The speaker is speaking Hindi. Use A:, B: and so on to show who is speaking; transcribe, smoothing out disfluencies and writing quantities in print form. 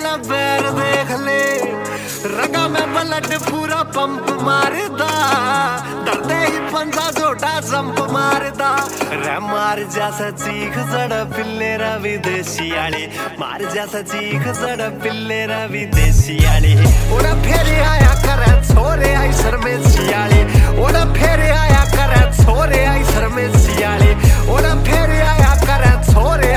A: तेरा पैर देख ले, रगा में ब्लड पूरा पंप मारदा, डरते ही पंजा जोड़ा जंप मारदा रे। मार जैसा चीख जड़ा पिल्लेरा विदेशी आले, मार जैसा चीख जड़ा पिल्लेरा विदेशी आले। उड़ा फेरे आया करे छोरे